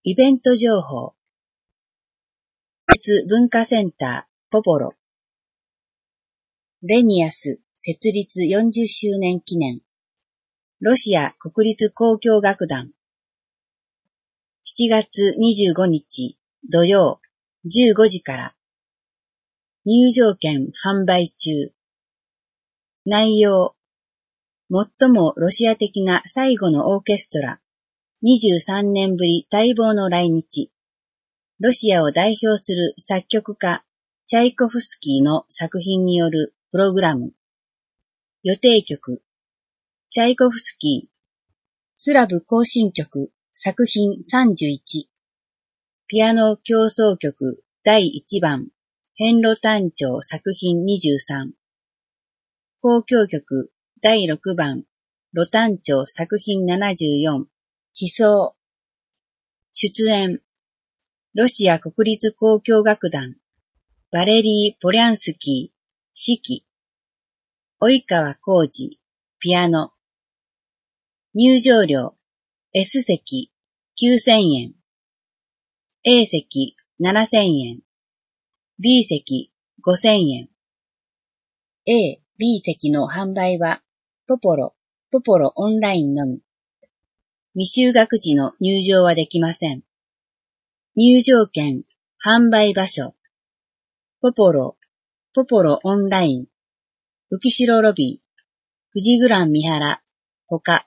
イベント情報。文化センター、ポポロ。レニアス設立40周年記念。ロシア国立交響楽団。7月25日土曜15時から。入場券販売中。内容。最もロシア的な最後のオーケストラ。23年ぶり待望の来日。ロシアを代表する作曲家、チャイコフスキーの作品によるプログラム。予定曲。チャイコフスキー。スラブ行進曲作品31。ピアノ協奏曲第1番。変路短調作品23。交響曲第6番。路短調作品74。悲愴。出演。ロシア国立交響楽団。バレリー・ポリャンスキー、指揮。及川浩二、ピアノ。入場料。S 席、9000円。A 席、7000円。B 席、5000円。A、B 席の販売は、ポポロオンラインのみ。未就学時の入場はできません。入場券、販売場所。ポポロオンライン。浮城ロビー。富士グラン三原、他。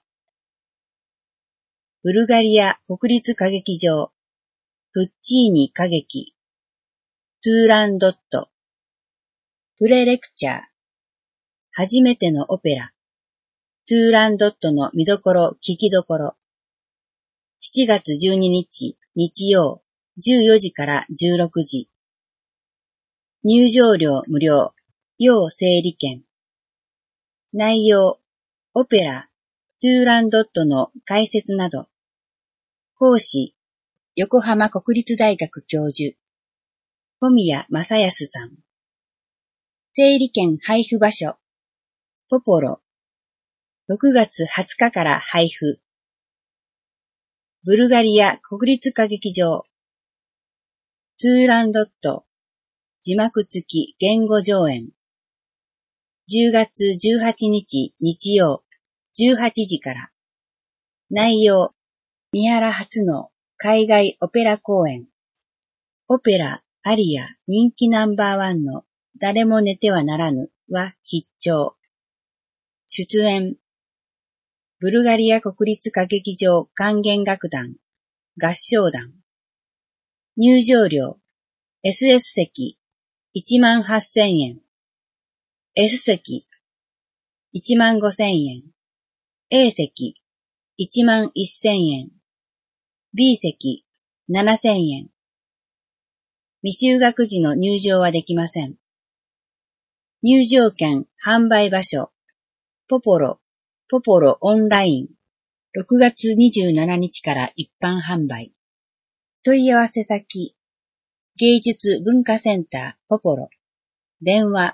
ブルガリア国立歌劇場。プッチーニ歌劇。トゥーランドット。プレレクチャー。初めてのオペラ。トゥーランドットの見どころ、聞きどころ。7月12日、日曜、14時から16時。入場料無料、要整理券。内容、オペラ、トゥーランドットの解説など。講師、横浜国立大学教授、小宮正康さん。整理券配布場所、ポポロ。6月20日から配布。ブルガリア国立歌劇場。トゥーランドット。字幕付き言語上演。10月18日日曜18時から。内容、三原初の海外オペラ公演。オペラ、アリア、人気ナンバーワンの誰も寝てはならぬは必聴。出演。ブルガリア国立歌劇場管弦楽団、合唱団。入場料、SS 席、18,000円。S 席、15,000円。A 席、11,000円。B 席、7,000円。未就学時の入場はできません。入場券販売場所、ポポロオンライン。6月27日から一般販売。問い合わせ先、芸術文化センターポポロ。電話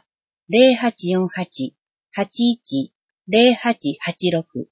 0848-810886。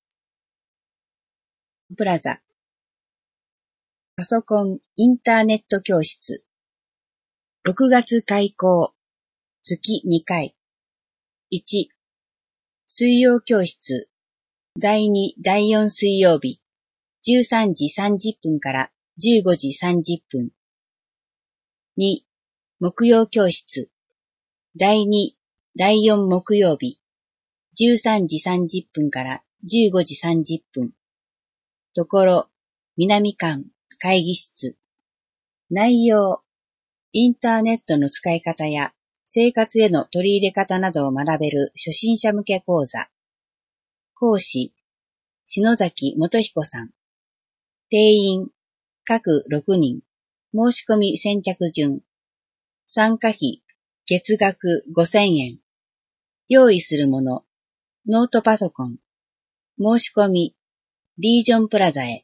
プラザ。パソコンインターネット教室。6月開講。月2回。1、水曜教室。第2、第4水曜日。13時30分から15時30分。2、木曜教室。第2、第4木曜日。13時30分から15時30分。ところ、南館会議室。内容、インターネットの使い方や生活への取り入れ方などを学べる初心者向け講座。講師、篠崎元彦さん。定員、各6人。申し込み先着順。参加費、月額5,000円。用意するもの、ノートパソコン。申し込み、リージョンプラザへ。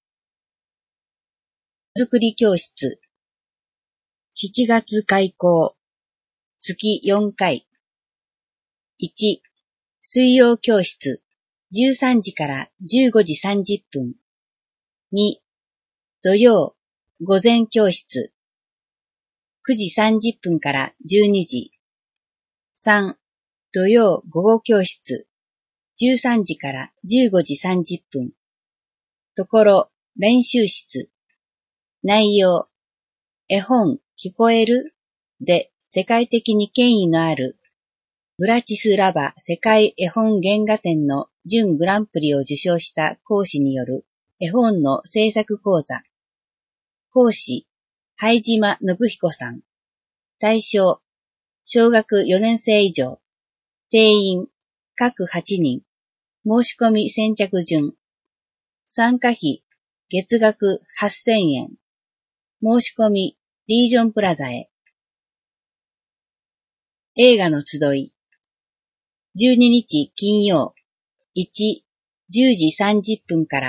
作り教室。7月開講。月4回。1、水曜教室。13時から15時30分。2、 土曜、午前教室。9時30分から12時。3、土曜午後教室。13時から15時30分。ところ、練習室。内容、絵本聞こえるで世界的に権威のあるブラチスラバ世界絵本原画展の準グランプリを受賞した講師による絵本の制作講座。講師、拝島信彦さん。対象、小学4年生以上。定員、各8人。申し込み先着順。参加費、月額8000円。申し込み、リージョンプラザへ。映画の集い。12日金曜。1、10時30分から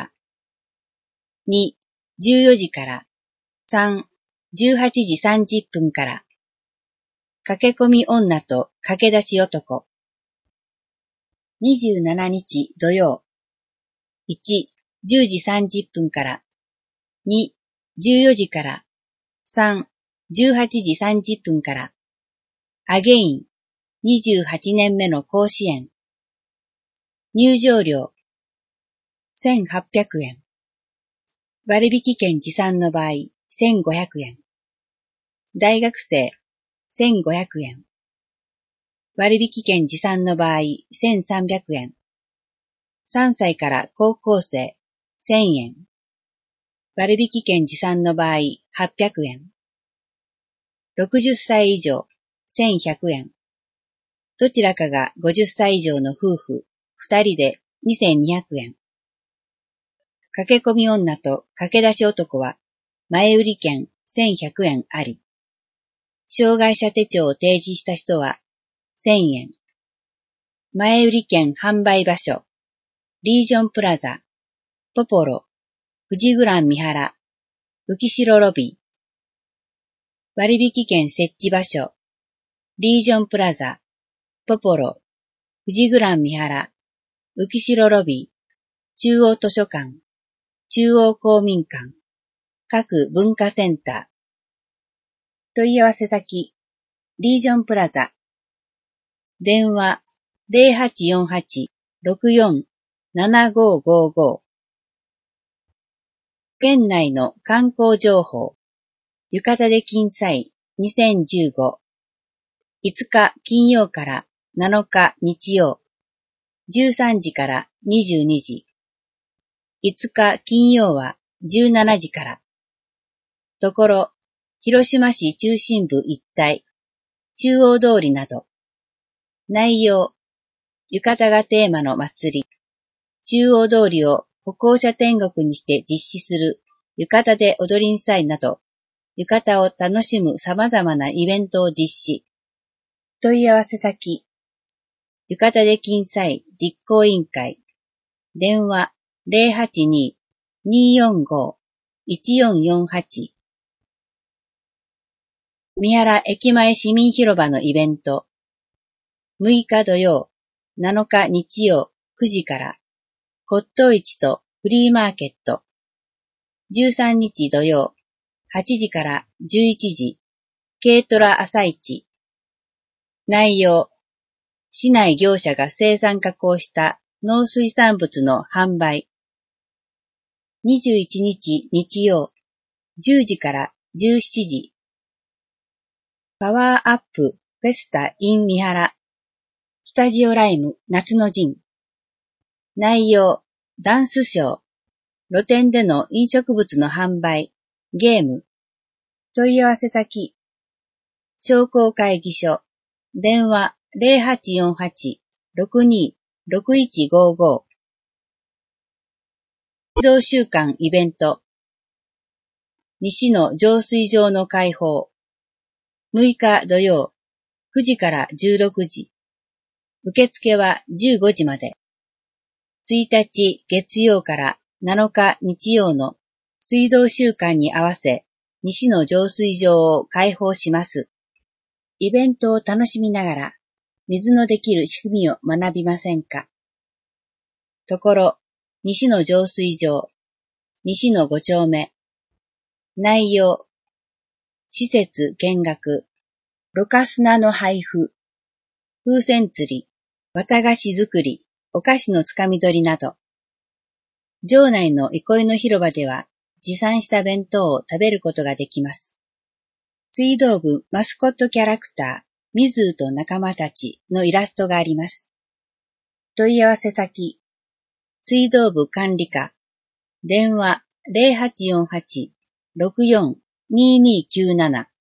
。2、14時から。3、18時30分から。駆け込み女と駆け出し男。27日土曜。1、10時30分から。2、14時から。3、18時30分から。アゲイン、28年目の甲子園。入場料、1800円。割引券持参の場合、1500円。大学生、1500円。割引券持参の場合、1300円。3歳から高校生、1000円。割引券持参の場合、800円。60歳以上、1100円。どちらかが50歳以上の夫婦、2人で2200円。駆け込み女と駆け出し男は、前売り券1100円あり。障害者手帳を提示した人は、1000円。前売り券販売場所、リージョンプラザ、ポポロ、富士グラン三原、浮代ロビー。割引券設置場所、リージョンプラザ、ポポロ、富士グラン三原、浮代ロビー、中央図書館、中央公民館、各文化センター。問い合わせ先、リージョンプラザ。電話0848-64-7555。県内の観光情報。浴衣で金祭2015。5日金曜から7日日曜。13時から22時。5日金曜は17時から。ところ、広島市中心部一帯、中央通りなど。内容、浴衣がテーマの祭り。中央通りを歩行者天国にして実施する浴衣で踊りんさいなど、浴衣を楽しむ様々なイベントを実施。問い合わせ先、浴衣で金祭実行委員会。電話082-245-1448。三原駅前市民広場のイベント。6日土曜、7日日曜9時から骨董市とフリーマーケット。13日土曜、8時から11時、軽トラ朝市。内容、市内業者が生産加工した農水産物の販売。21日日曜、10時から17時。パワーアップフェスタ in 三原。スタジオライム夏の陣。内容、ダンスショー。露店での飲食物の販売、ゲーム。問い合わせ先。商工会議所。電話0848-62-6155。水道週間イベント。西の浄水場の開放。6日土曜、9時から16時。受付は15時まで。1日月曜から7日日曜の水道週間に合わせ、西の浄水場を開放します。イベントを楽しみながら、水のできる仕組みを学びませんか？ところ、西の浄水場、西の5丁目、 内容、施設見学、ろ過砂の配布、風船釣り、綿菓子作り、お菓子のつかみ取りなど、城内の憩いの広場では持参した弁当を食べることができます。水道部マスコットキャラクター、ミズーと仲間たちのイラストがあります。問い合わせ先、水道部管理課、電話 0848-64-2297